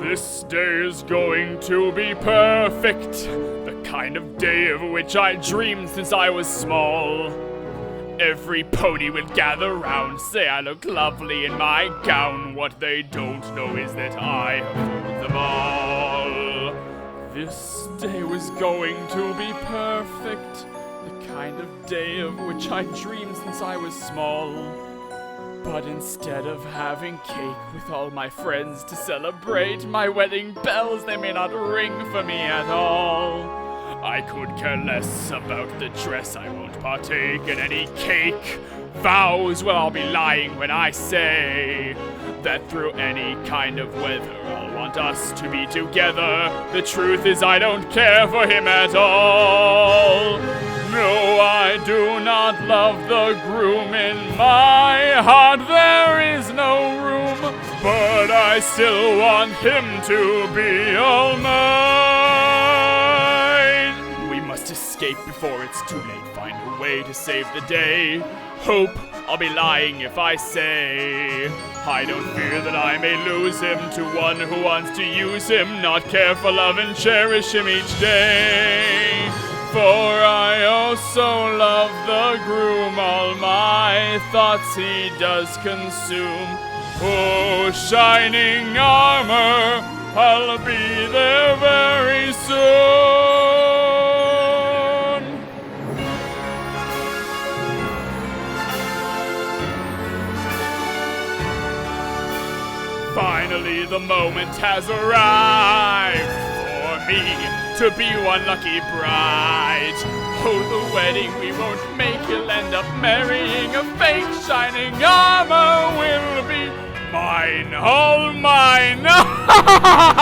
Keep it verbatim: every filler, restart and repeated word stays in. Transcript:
This day is going to be perfect, the kind of day of which I dreamed since I was small. Every pony will gather round, say I look lovely in my gown. What they don't know is that I have ruled them all. This day was going to be perfect, the kind of day of which I dreamed since I was small. But instead of having cake with all my friends to celebrate my wedding bells, they may not ring for me at all. I could care less about the dress, I won't partake in any cake. Vows, well, I'll be lying when I say that through any kind of weather I'll want us to be together. The truth is I don't care for him at all. No, I do not love the groom. In my heart there is no room, but I still want him to be all mine. We must escape before it's too late, find a way to save the day. Hope I'll be lying if I say I don't fear that I may lose him to one who wants to use him, not care for love and cherish him each day. For I also love the groom, all my thoughts he does consume. Oh, shining armor, I'll be there very soon. Finally, the moment has arrived for me to be one lucky bride. Oh, the wedding we won't make, he'll end up marrying a fake. Shining armor will be mine, all mine.